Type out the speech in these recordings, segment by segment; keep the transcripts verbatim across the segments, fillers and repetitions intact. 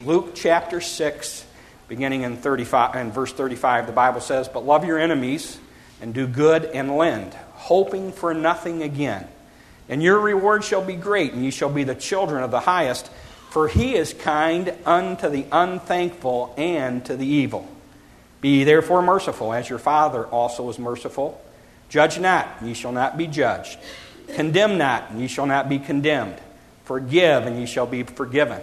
Luke chapter six, beginning in thirty-five and verse thirty-five, the Bible says, "But love your enemies and do good and lend, hoping for nothing again. And your reward shall be great, and ye shall be the children of the highest, for he is kind unto the unthankful and to the evil. Be ye therefore merciful, as your Father also is merciful. Judge not, and ye shall not be judged. Condemn not, and ye shall not be condemned. Forgive, and ye shall be forgiven.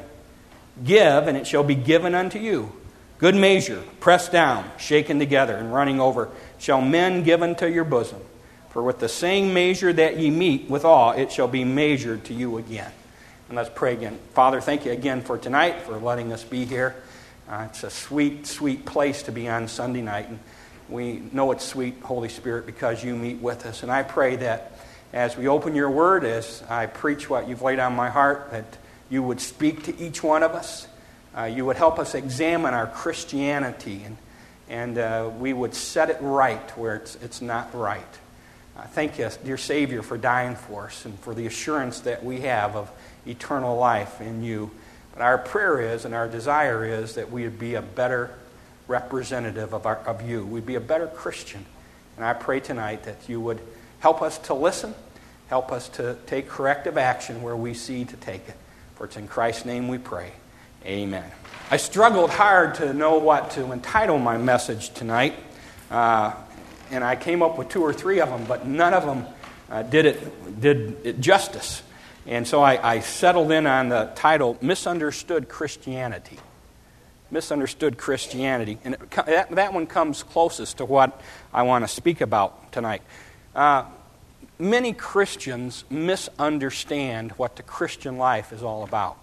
Give, and it shall be given unto you. Good measure, pressed down, shaken together, and running over, shall men give unto your bosom. For with the same measure that ye meet withal, it shall be measured to you again." And let's pray again. Father, thank you again for tonight, for letting us be here. Uh, it's a sweet, sweet place to be on Sunday night. And we know it's sweet, Holy Spirit, because you meet with us. And I pray that as we open your word, as I preach what you've laid on my heart, that you would speak to each one of us. Uh, you would help us examine our Christianity, and, and uh, we would set it right where it's, it's not right. Uh, thank you, dear Savior, for dying for us and for the assurance that we have of eternal life in you. But our prayer is and our desire is that we would be a better representative of, our, of you. We'd be a better Christian. And I pray tonight that you would help us to listen, help us to take corrective action where we see to take it. For it's in Christ's name we pray. Amen. I struggled hard to know what to entitle my message tonight. Uh, and I came up with two or three of them, but none of them uh, did it did it justice. And so I, I settled in on the title, Misunderstood Christianity. Misunderstood Christianity. And it, that, that one comes closest to what I want to speak about tonight. Uh, many Christians misunderstand what the Christian life is all about.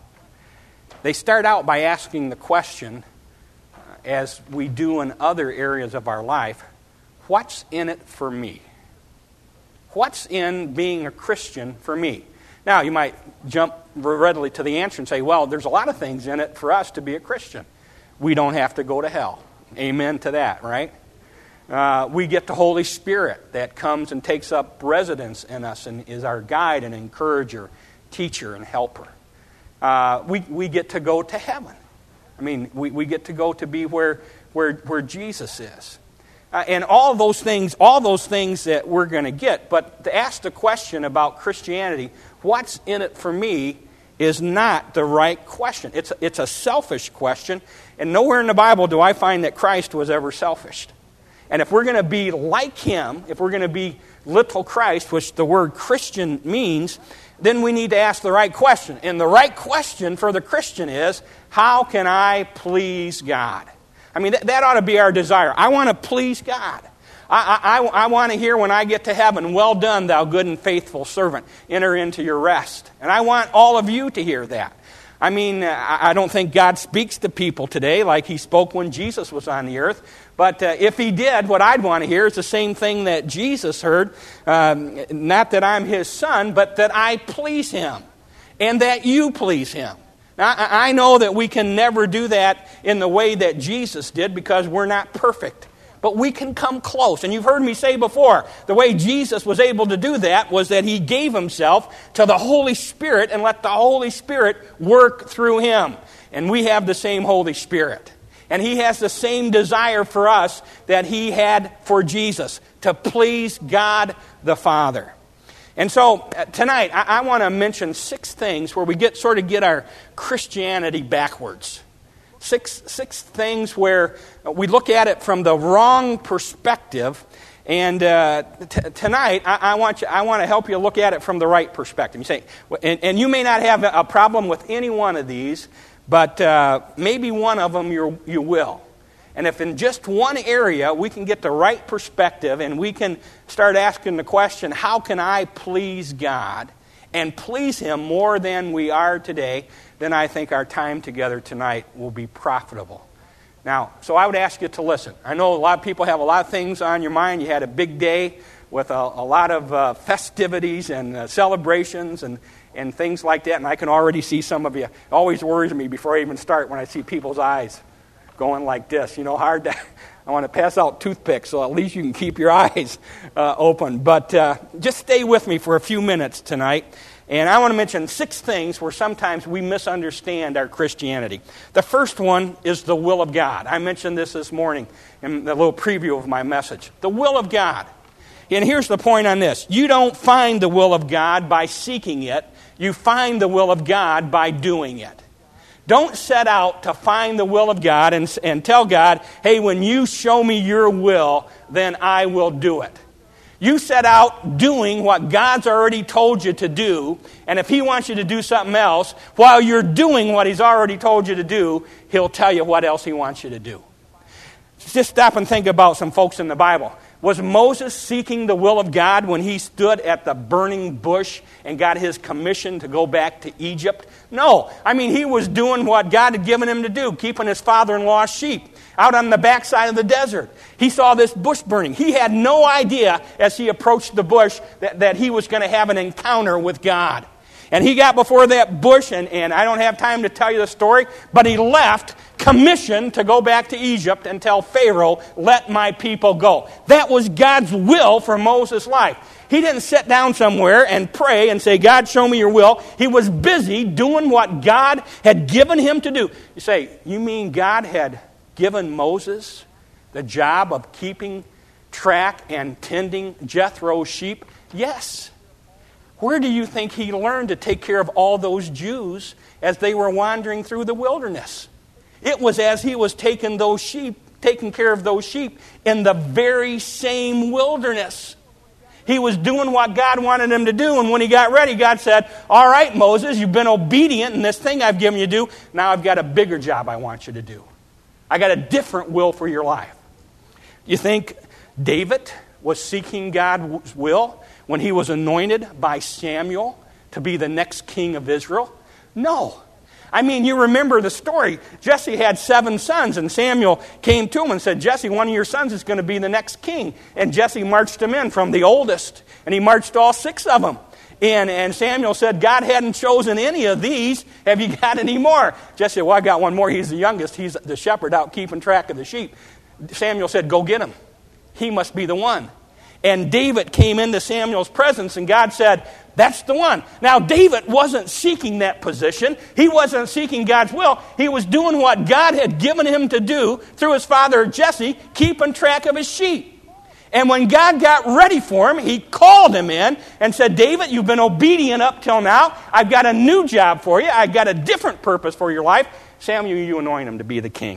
They start out by asking the question, uh, as we do in other areas of our life, what's in it for me? What's in being a Christian for me? Now, you might jump readily to the answer and say, well, there's a lot of things in it for us to be a Christian. We don't have to go to hell. Amen to that, right? Uh, we get the Holy Spirit that comes and takes up residence in us and is our guide and encourager, teacher, and helper. Uh, we, we get to go to heaven. I mean, we, we get to go to be where, where, where Jesus is. Uh, and all those things, all those things that we're going to get. But to ask the question about Christianity, what's in it for me, is not the right question. It's a, it's a selfish question. And nowhere in the Bible do I find that Christ was ever selfish. And if we're going to be like him, if we're going to be little Christ, which the word Christian means, then we need to ask the right question. And the right question for the Christian is, how can I please God? I mean, that, that ought to be our desire. I want to please God. I, I, I want to hear when I get to heaven, well done, thou good and faithful servant. Enter into your rest. And I want all of you to hear that. I mean, I don't think God speaks to people today like he spoke when Jesus was on the earth. But uh, if he did, what I'd want to hear is the same thing that Jesus heard. Um, not that I'm his son, but that I please him. And that you please him. Now, I know that we can never do that in the way that Jesus did because we're not perfect. But we can come close. And you've heard me say before, the way Jesus was able to do that was that he gave himself to the Holy Spirit and let the Holy Spirit work through him. And we have the same Holy Spirit. And he has the same desire for us that he had for Jesus, to please God the Father. And so uh, tonight I, I want to mention six things where we get sort of get our Christianity backwards. Six six things where we look at it from the wrong perspective. And uh, t- tonight I, I want you, I want to help you look at it from the right perspective. You say, and, and you may not have a problem with any one of these, but uh, maybe one of them you you will. And if in just one area we can get the right perspective and we can start asking the question, how can I please God and please him more than we are today, then I think our time together tonight will be profitable. Now, so I would ask you to listen. I know a lot of people have a lot of things on your mind. You had a big day with a, a lot of uh, festivities and uh, celebrations and, and things like that, and I can already see some of you. It always worries me before I even start when I see people's eyes going like this. You know, hard to, I want to pass out toothpicks, so at least you can keep your eyes uh, open. But uh, just stay with me for a few minutes tonight. And I want to mention six things where sometimes we misunderstand our Christianity. The first one is the will of God. I mentioned this this morning in the little preview of my message. The will of God. And here's the point on this. You don't find the will of God by seeking it. You find the will of God by doing it. Don't set out to find the will of God and, and tell God, hey, when you show me your will, then I will do it. You set out doing what God's already told you to do, and if He wants you to do something else, while you're doing what He's already told you to do, He'll tell you what else He wants you to do. Just stop and think about some folks in the Bible. Was Moses seeking the will of God when he stood at the burning bush and got his commission to go back to Egypt? No. I mean, he was doing what God had given him to do, keeping his father-in-law's sheep out on the backside of the desert. He saw this bush burning. He had no idea as he approached the bush that, that he was going to have an encounter with God. And he got before that bush, and, and I don't have time to tell you the story, but he left commissioned to go back to Egypt and tell Pharaoh, let my people go. That was God's will for Moses' life. He didn't sit down somewhere and pray and say, God, show me your will. He was busy doing what God had given him to do. You say, you mean God had given Moses the job of keeping track and tending Jethro's sheep? Yes. Where do you think he learned to take care of all those Jews as they were wandering through the wilderness? It was as he was taking those sheep, taking care of those sheep in the very same wilderness. He was doing what God wanted him to do, and when he got ready, God said, all right, Moses, you've been obedient in this thing I've given you to do. Now I've got a bigger job I want you to do. I got a different will for your life. You think David was seeking God's will when he was anointed by Samuel to be the next king of Israel? No. I mean, you remember the story. Jesse had seven sons, and Samuel came to him and said, Jesse, one of your sons is going to be the next king. And Jesse marched him in from the oldest, and he marched all six of them. And, and Samuel said, God hadn't chosen any of these. Have you got any more? Jesse said, well, I got one more. He's the youngest. He's the shepherd out keeping track of the sheep. Samuel said, go get him. He must be the one. And David came into Samuel's presence, and God said, that's the one. Now, David wasn't seeking that position. He wasn't seeking God's will. He was doing what God had given him to do through his father Jesse, keeping track of his sheep. And when God got ready for him, he called him in and said, David, you've been obedient up till now. I've got a new job for you. I've got a different purpose for your life. Samuel, you anoint him to be the king.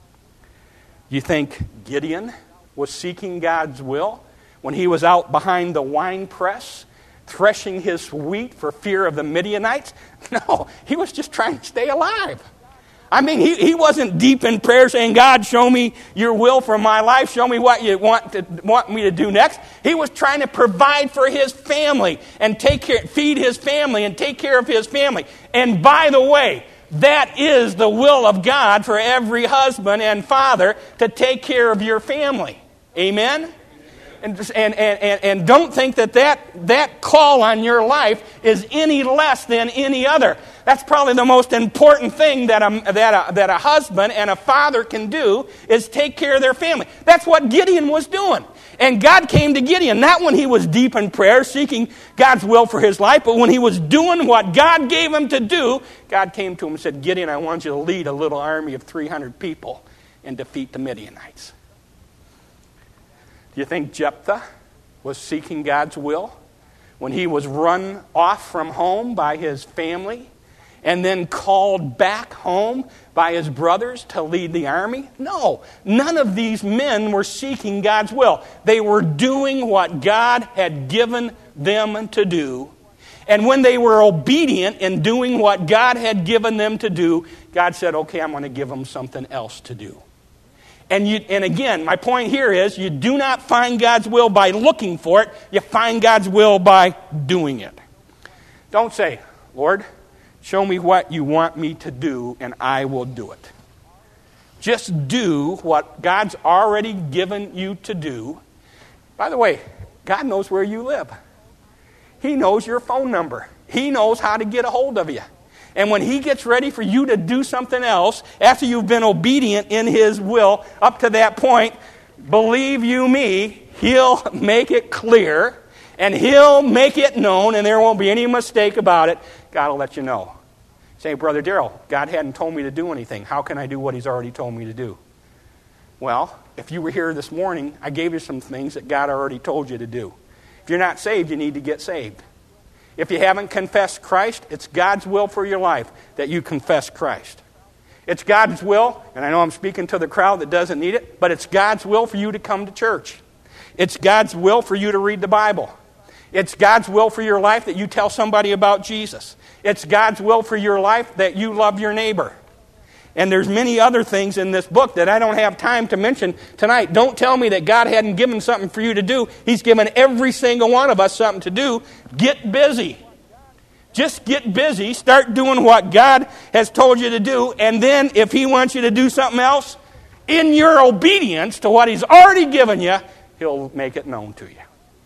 You think Gideon was seeking God's will when he was out behind the wine press, threshing his wheat for fear of the Midianites? No, he was just trying to stay alive. I mean, he, he wasn't deep in prayer saying, God, show me your will for my life. Show me what you want to want me to do next. He was trying to provide for his family and take care, feed his family and take care of his family. And by the way, that is the will of God for every husband and father, to take care of your family. Amen? And, and, and, and don't think that, that that call on your life is any less than any other. That's probably the most important thing that a, that, a, that a husband and a father can do, is take care of their family. That's what Gideon was doing. And God came to Gideon, not when he was deep in prayer, seeking God's will for his life, but when he was doing what God gave him to do. God came to him and said, Gideon, I want you to lead a little army of three hundred people and defeat the Midianites. Do you think Jephthah was seeking God's will when he was run off from home by his family and then called back home by his brothers to lead the army? No, none of these men were seeking God's will. They were doing what God had given them to do. And when they were obedient in doing what God had given them to do, God said, okay, I'm going to give them something else to do. And you, and again, my point here is, you do not find God's will by looking for it. You find God's will by doing it. Don't say, Lord, show me what you want me to do, and I will do it. Just do what God's already given you to do. By the way, God knows where you live. He knows your phone number. He knows how to get a hold of you. And when he gets ready for you to do something else, after you've been obedient in his will up to that point, believe you me, he'll make it clear, And He'll make it known, and there won't be any mistake about it. God will let you know. Say, Brother Darrell, God hadn't told me to do anything. How can I do what He's already told me to do? Well, if you were here this morning, I gave you some things that God already told you to do. If you're not saved, you need to get saved. If you haven't confessed Christ, it's God's will for your life that you confess Christ. It's God's will, and I know I'm speaking to the crowd that doesn't need it, but it's God's will for you to come to church. It's God's will for you to read the Bible. It's God's will for your life that you tell somebody about Jesus. It's God's will for your life that you love your neighbor. And there's many other things in this book that I don't have time to mention tonight. Don't tell me that God hadn't given something for you to do. He's given every single one of us something to do. Get busy. Just get busy. Start doing what God has told you to do. And then if He wants you to do something else, in your obedience to what He's already given you, He'll make it known to you.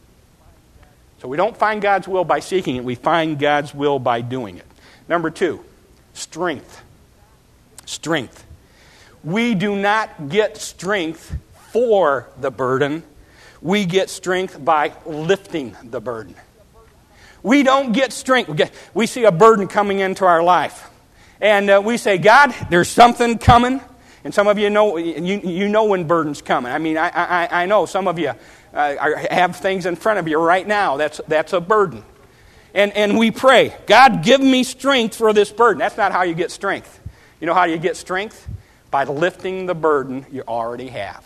So we don't find God's will by seeking it. We find God's will by doing it. Number two, strength. Strength. We do not get strength for the burden. We get strength by lifting the burden. We don't get strength. We, get, we see a burden coming into our life. And uh, we say, God, there's something coming. And some of you know you, you know when burden's coming. I mean, I, I, I know some of you uh, are, have things in front of you right now. That's, that's a burden. And, and we pray, God, give me strength for this burden. That's not how you get strength. You know how you get strength? By lifting the burden you already have.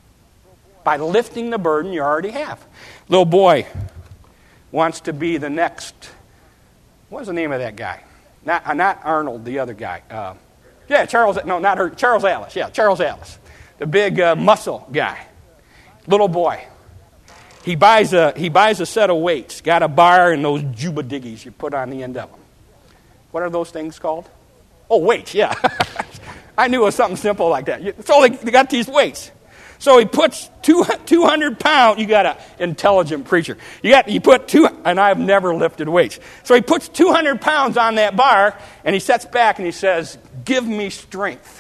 By lifting the burden you already have. Little boy wants to be the next, what's the name of that guy? Not, uh, not Arnold, the other guy. Uh, yeah, Charles, no, not her, Charles Atlas. Yeah, Charles Atlas. The big uh, muscle guy. Little boy. He buys a he buys a set of weights. Got a bar and those juba diggies you put on the end of them. What are those things called? Oh, weights, yeah. I knew it was something simple like that. So they got these weights. So he puts two, two hundred pounds. You got an intelligent preacher. You got you put two, and I've never lifted weights. So he puts two hundred pounds on that bar, and he sets back and he says, give me strength.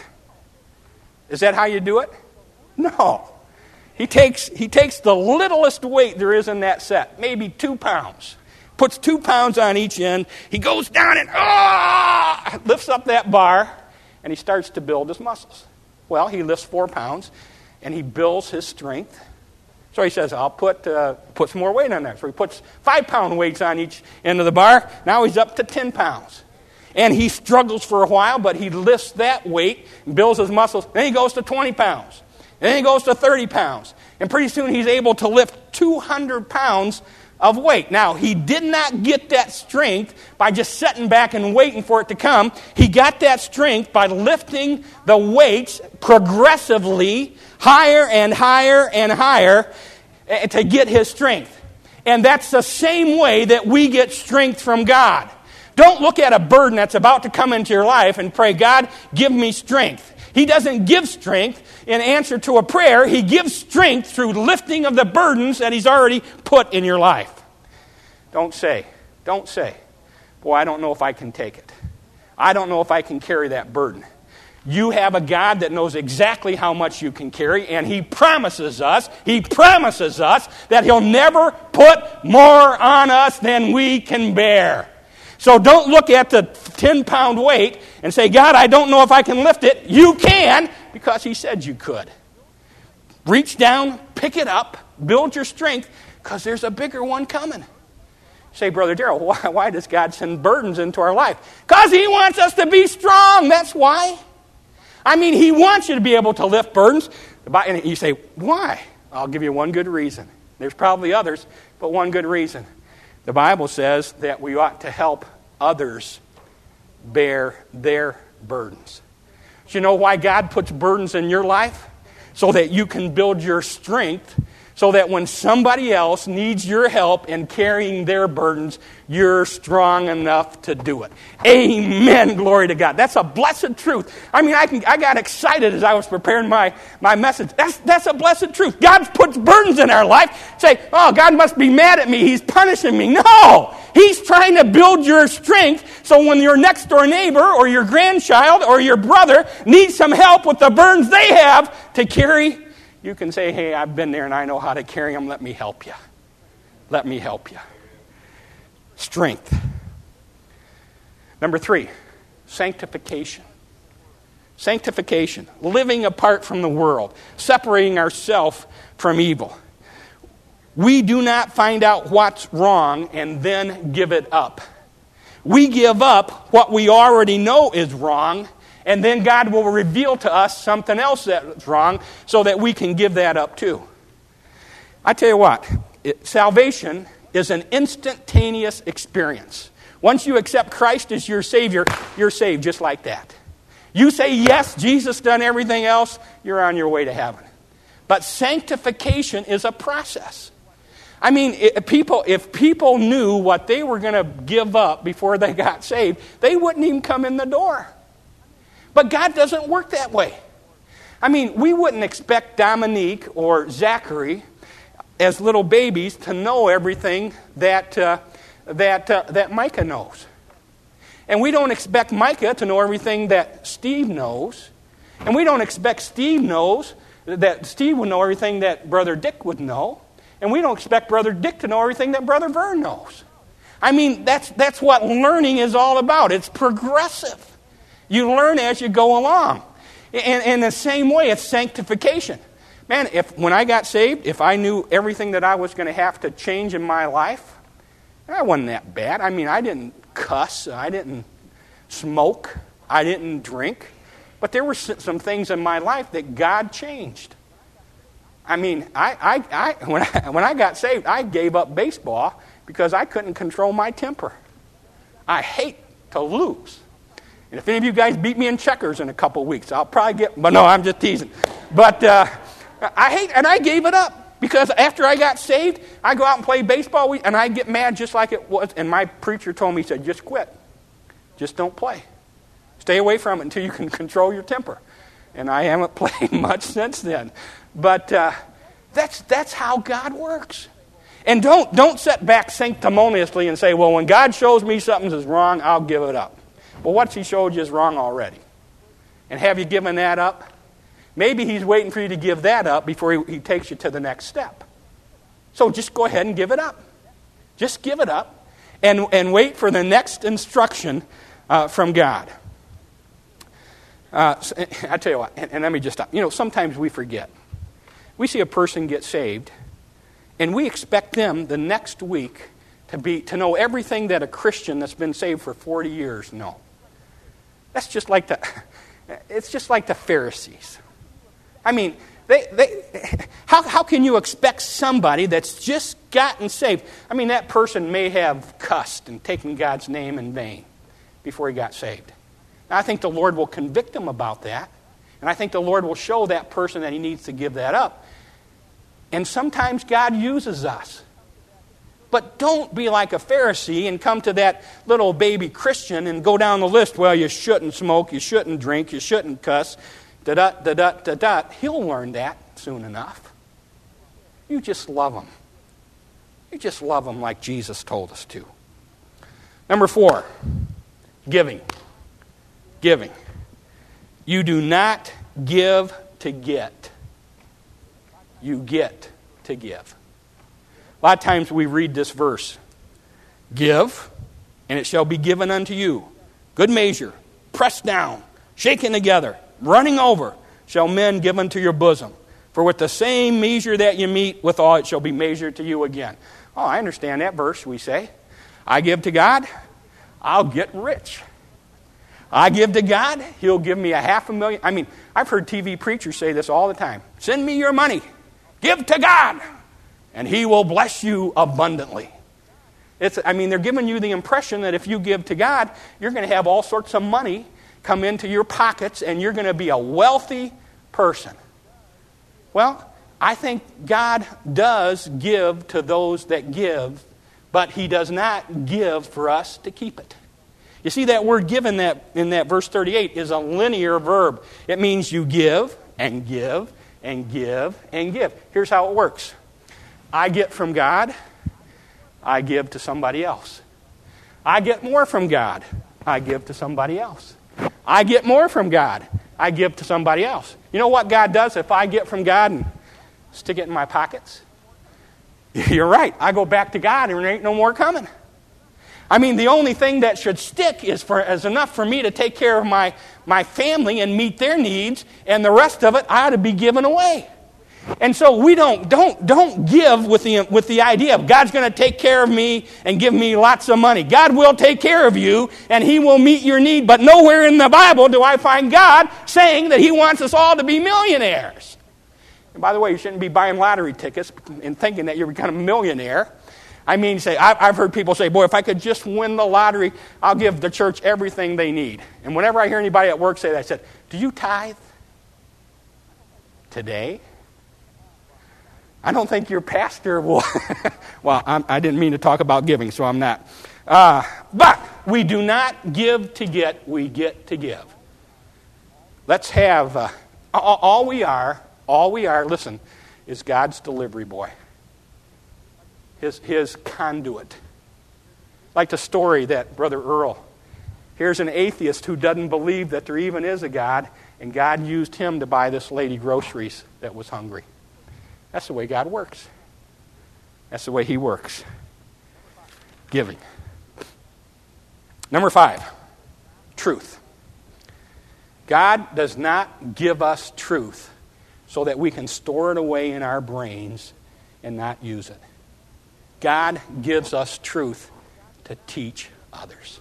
Is that how you do it? No. He takes, he takes the littlest weight there is in that set, maybe two pounds. Puts two pounds on each end. He goes down and ah, lifts up that bar, and he starts to build his muscles. Well, he lifts four pounds, and he builds his strength. So he says, I'll put uh, put some more weight on there. So he puts five-pound weights on each end of the bar. Now he's up to ten pounds. And he struggles for a while, but he lifts that weight and builds his muscles. Then he goes to twenty pounds. And then he goes to thirty pounds. And pretty soon he's able to lift two hundred pounds of weight. Now, he did not get that strength by just sitting back and waiting for it to come. He got that strength by lifting the weights progressively higher and higher and higher to get his strength. And that's the same way that we get strength from God. Don't look at a burden that's about to come into your life and pray, God, give me strength. He doesn't give strength in answer to a prayer. He gives strength through lifting of the burdens that He's already put in your life. Don't say, don't say, boy, I don't know if I can take it. I don't know if I can carry that burden. You have a God that knows exactly how much you can carry, and He promises us, He promises us that He'll never put more on us than we can bear. So don't look at the ten-pound weight and say, God, I don't know if I can lift it. You can, because He said you could. Reach down, pick it up, build your strength, because there's a bigger one coming. Say, Brother Darrell, why, why does God send burdens into our life? Because He wants us to be strong. That's why. I mean, He wants you to be able to lift burdens. And you say, why? I'll give you one good reason. There's probably others, but one good reason. The Bible says that we ought to help others bear their burdens. Do you know why God puts burdens in your life? So that you can build your strength, so that when somebody else needs your help in carrying their burdens, you're strong enough to do it. Amen. Glory to God. That's a blessed truth. I mean, I can, I got excited as I was preparing my, my message. That's, that's a blessed truth. God puts burdens in our life. Say, oh, God must be mad at me. He's punishing me. No. He's trying to build your strength so when your next door neighbor or your grandchild or your brother needs some help with the burdens they have to carry, you can say, hey, I've been there and I know how to carry them. Let me help you. Let me help you. Strength. Number three, sanctification. Sanctification, living apart from the world, separating ourselves from evil. We do not find out what's wrong and then give it up. We give up what we already know is wrong, and then God will reveal to us something else that's wrong so that we can give that up too. I tell you what, it, salvation is an instantaneous experience. Once you accept Christ as your Savior, you're saved just like that. You say, yes, Jesus done everything else, you're on your way to heaven. But sanctification is a process. I mean, if people, if people knew what they were going to give up before they got saved, they wouldn't even come in the door. But God doesn't work that way. I mean, we wouldn't expect Dominique or Zachary as little babies to know everything that uh, that uh, that Micah knows. And we don't expect Micah to know everything that Steve knows. And we don't expect Steve knows that Steve would know everything that Brother Dick would know. And we don't expect Brother Dick to know everything that Brother Vern knows. I mean, that's that's what learning is all about. It's progressive. You learn as you go along. And in the same way, it's sanctification. Man, if when I got saved, if I knew everything that I was going to have to change in my life, that wasn't that bad. I mean, I didn't cuss. I didn't smoke. I didn't drink. But there were some things in my life that God changed. I mean, I, I, I, when I when I got saved, I gave up baseball because I couldn't control my temper. I hate to lose. And if any of you guys beat me in checkers in a couple of weeks, I'll probably get, but no, I'm just teasing. But uh, I hate, and I gave it up because after I got saved, I go out and play baseball, and I get mad just like it was. And my preacher told me, he said, just quit. Just don't play. Stay away from it until you can control your temper. And I haven't played much since then. But uh, that's that's how God works. And don't don't sit back sanctimoniously and say, well, when God shows me something is wrong, I'll give it up. Well, what's He showed you is wrong already? And have you given that up? Maybe He's waiting for you to give that up before He, he takes you to the next step. So just go ahead and give it up. Just give it up and, and wait for the next instruction uh, from God. Uh, I tell you what, and, and let me just stop. You know, sometimes we forget. We see a person get saved, and we expect them the next week to be to know everything that a Christian that's been saved for forty years knows. That's just like the, it's just like the Pharisees. I mean, they they how how can you expect somebody that's just gotten saved? I mean, that person may have cussed and taken God's name in vain before he got saved. Now, I think the Lord will convict him about that. And I think the Lord will show that person that he needs to give that up. And sometimes God uses us. But don't be like a Pharisee and come to that little baby Christian and go down the list. Well, you shouldn't smoke, you shouldn't drink, you shouldn't cuss, da-da, da-da, da-da. He'll learn that soon enough. You just love him. You just love him like Jesus told us to. Number four, giving. Giving. You do not give to get. You get to give. A lot of times we read this verse. Give, and it shall be given unto you. Good measure, pressed down, shaken together, running over, shall men give unto your bosom. For with the same measure that you meet withal, it shall be measured to you again. Oh, I understand that verse, we say. I give to God, I'll get rich. I give to God, He'll give me a half a million. I mean, I've heard T V preachers say this all the time. Send me your money. Give to God, and He will bless you abundantly. It's, I mean, they're giving you the impression that if you give to God, you're going to have all sorts of money come into your pockets, and you're going to be a wealthy person. Well, I think God does give to those that give, but He does not give for us to keep it. You see, that word give in that, in that verse thirty-eight is a linear verb. It means you give and give and give and give. Here's how it works. I get from God, I give to somebody else. I get more from God, I give to somebody else. I get more from God, I give to somebody else. You know what God does if I get from God and stick it in my pockets? You're right. I go back to God and there ain't no more coming. I mean, the only thing that should stick is for is enough for me to take care of my, my family and meet their needs, and the rest of it ought to be given away. And so we don't don't don't give with the with the idea of God's going to take care of me and give me lots of money. God will take care of you and He will meet your need, but nowhere in the Bible do I find God saying that He wants us all to be millionaires. And by the way, you shouldn't be buying lottery tickets and thinking that you're becoming a millionaire. I mean, say I've heard people say, boy, if I could just win the lottery, I'll give the church everything they need. And whenever I hear anybody at work say that, I said, do you tithe today? I don't think your pastor will. Well, I'm, I didn't mean to talk about giving, so I'm not. Uh, but we do not give to get, we get to give. Let's have, uh, all, all we are, all we are, listen, is God's delivery boy. His, his conduit. Like the story that Brother Earl, here's an atheist who doesn't believe that there even is a God, and God used him to buy this lady groceries that was hungry. That's the way God works. That's the way He works. Giving. Number five, truth. God does not give us truth so that we can store it away in our brains and not use it. God gives us truth to teach others.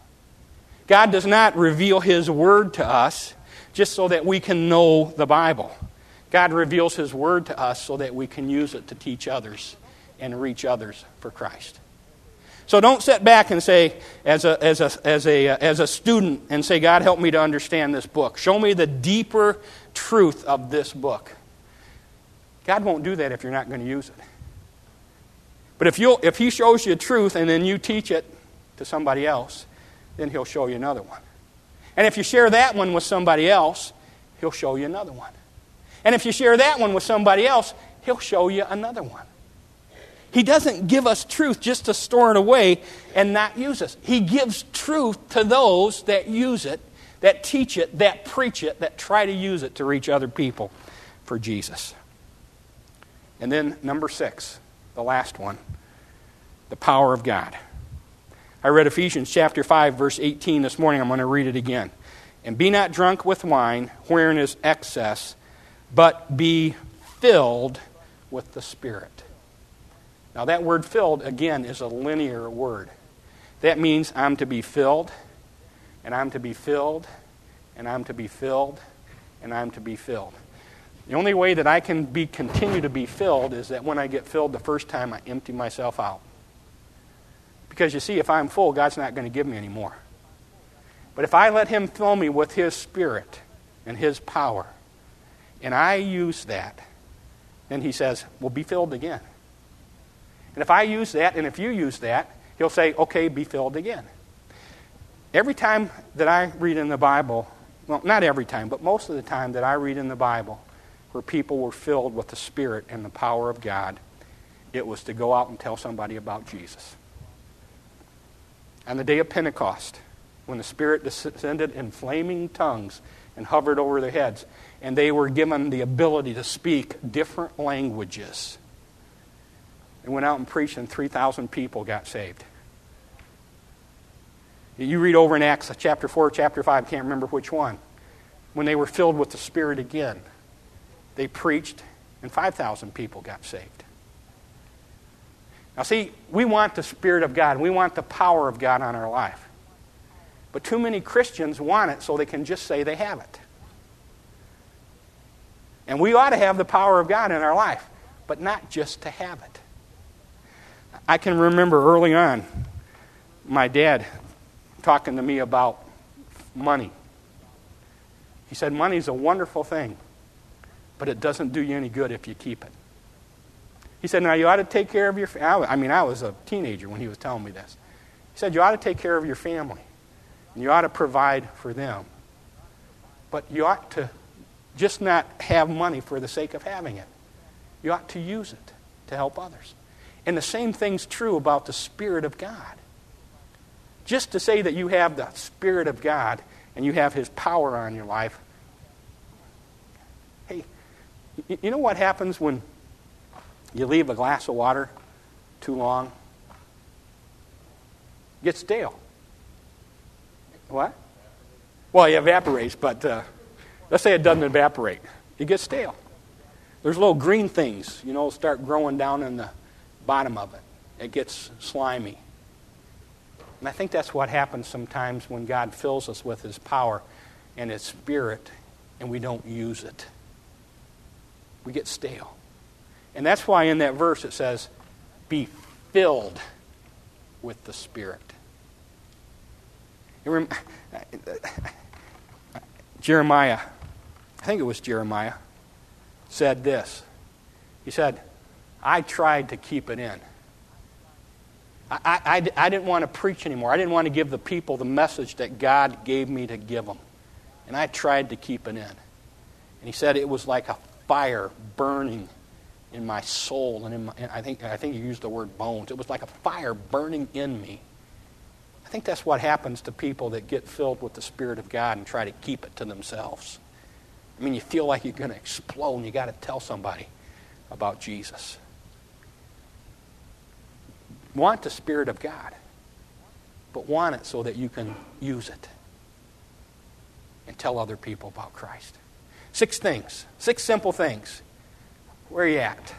God does not reveal His Word to us just so that we can know the Bible. God reveals His Word to us so that we can use it to teach others and reach others for Christ. So don't sit back and say, as a, as a, as a, as a student, and say, God, help me to understand this book. Show me the deeper truth of this book. God won't do that if you're not going to use it. But if you if He shows you truth and then you teach it to somebody else, then He'll show you another one. And if you share that one with somebody else, He'll show you another one. And if you share that one with somebody else, He'll show you another one. He doesn't give us truth just to store it away and not use us. He gives truth to those that use it, that teach it, that preach it, that try to use it to reach other people for Jesus. And then number six, the last one, the power of God. I read Ephesians chapter five, verse eighteen this morning. I'm going to read it again. And be not drunk with wine, wherein is excess, but be filled with the Spirit. Now that word filled, again, is a linear word. That means I'm to be filled, and I'm to be filled, and I'm to be filled, and I'm to be filled. The only way that I can be continue to be filled is that when I get filled the first time, I empty myself out. Because you see, if I'm full, God's not going to give me any more. But if I let Him fill me with His Spirit and His power, and I use that, then He says, well, be filled again. And if I use that, and if you use that, He'll say, okay, be filled again. Every time that I read in the Bible, well, not every time, but most of the time that I read in the Bible, where people were filled with the Spirit and the power of God, it was to go out and tell somebody about Jesus. On the day of Pentecost, when the Spirit descended in flaming tongues and hovered over their heads, and they were given the ability to speak different languages, they went out and preached, and three thousand people got saved. You read over in Acts chapter four, chapter five, can't remember which one. When they were filled with the Spirit again, they preached, and five thousand people got saved. Now see, we want the Spirit of God. We want the power of God on our life. But too many Christians want it so they can just say they have it. And we ought to have the power of God in our life, but not just to have it. I can remember early on my dad talking to me about money. He said, money's a wonderful thing, but it doesn't do you any good if you keep it. He said, now you ought to take care of your family. I mean, I was a teenager when he was telling me this. He said, you ought to take care of your family, and you ought to provide for them. But you ought to just not have money for the sake of having it. You ought to use it to help others. And the same thing's true about the Spirit of God. Just to say that you have the Spirit of God and you have His power on your life. Hey, you know what happens when you leave a glass of water too long, gets stale. What? Well, it evaporates, but uh, let's say it doesn't evaporate. It gets stale. There's little green things, you know, start growing down in the bottom of it. It gets slimy. And I think that's what happens sometimes when God fills us with His power and His Spirit, and we don't use it. We get stale. And that's why in that verse it says, be filled with the Spirit. Rem- Jeremiah, I think it was Jeremiah, said this. He said, I tried to keep it in. I, I, I didn't want to preach anymore. I didn't want to give the people the message that God gave me to give them. And I tried to keep it in. And he said it was like a fire burning in my soul. And in my, I think I think he used the word bones. It was like a fire burning in me. I think that's what happens to people that get filled with the Spirit of God and try to keep it to themselves. I mean, you feel like you're going to explode and you got to tell somebody about Jesus. Want the Spirit of God, but want it so that you can use it and tell other people about Christ. Six things, six simple things. Where are you at?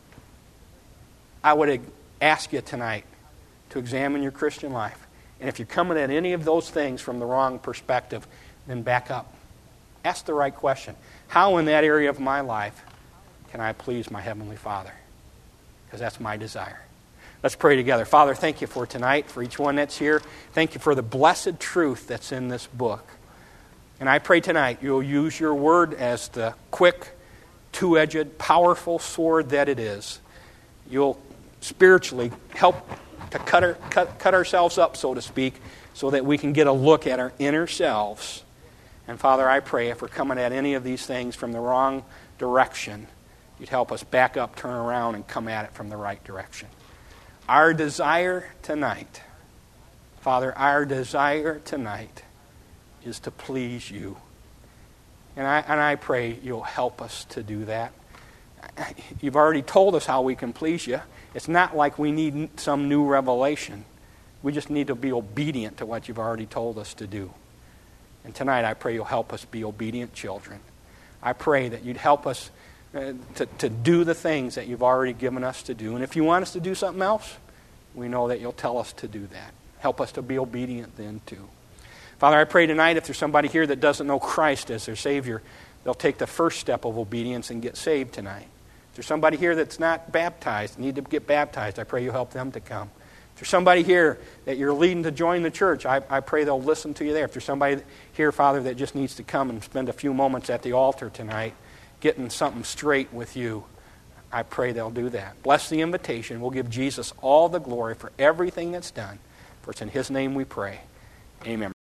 I would ask you tonight to examine your Christian life. And if you're coming at any of those things from the wrong perspective, then back up. Ask the right question. How in that area of my life can I please my Heavenly Father? Because that's my desire. Let's pray together. Father, thank you for tonight, for each one that's here. Thank you for the blessed truth that's in this book. And I pray tonight you'll use your word as the quick, two-edged, powerful sword that it is. You'll spiritually help to cut, our, cut, cut ourselves up, so to speak, so that we can get a look at our inner selves. And Father, I pray if we're coming at any of these things from the wrong direction, you'd help us back up, turn around, and come at it from the right direction. Our desire tonight, Father, our desire tonight is to please you. And I, and I pray you'll help us to do that. You've already told us how we can please you. It's not like we need some new revelation. We just need to be obedient to what you've already told us to do. And tonight I pray you'll help us be obedient children. I pray that you'd help us uh, to, to do the things that you've already given us to do. And if you want us to do something else, we know that you'll tell us to do that. Help us to be obedient then too. Father, I pray tonight if there's somebody here that doesn't know Christ as their Savior, they'll take the first step of obedience and get saved tonight. If there's somebody here that's not baptized, need to get baptized, I pray you help them to come. If there's somebody here that you're leading to join the church, I, I pray they'll listen to you there. If there's somebody here, Father, that just needs to come and spend a few moments at the altar tonight getting something straight with you, I pray they'll do that. Bless the invitation. We'll give Jesus all the glory for everything that's done. For it's in His name we pray. Amen.